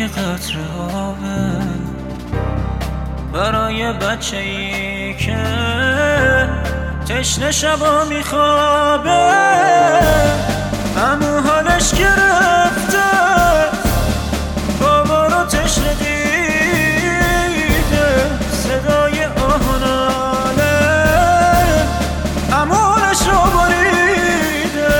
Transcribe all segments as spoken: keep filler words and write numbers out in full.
یه قطره آبه برای بچه ای که تشنه شبا میخوابه، امو حالش گرفته بابا رو تشنه دیده، صدای آهناله امورش رو بریده.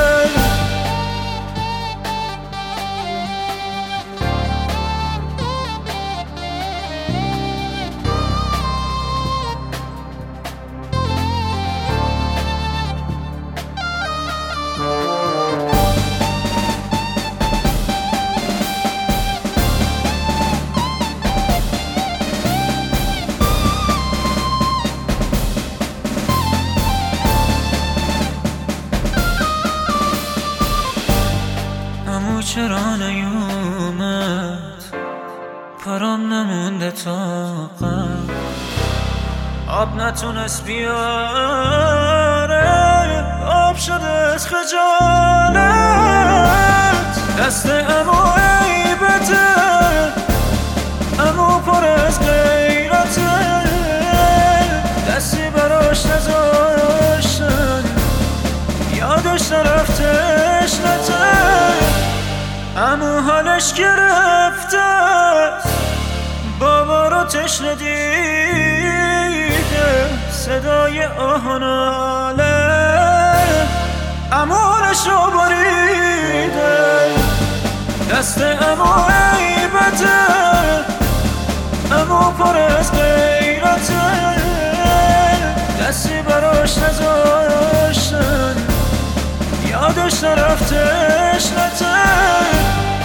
چرا نیومد پرام نمونده طاقت، آب نتونست بیاره، آب شده از خجالت، دست امو عیبته امو پر از غیرته، دستی براش نذاشتن یادش نرفتش نته، امو حالش گرفته بابا رو تشنه دیده، صدای آهناله امورش رو بریده، دست امو عیبته امو پر از غیرته، دستی براش نذاشتن یادش نرفتش نته،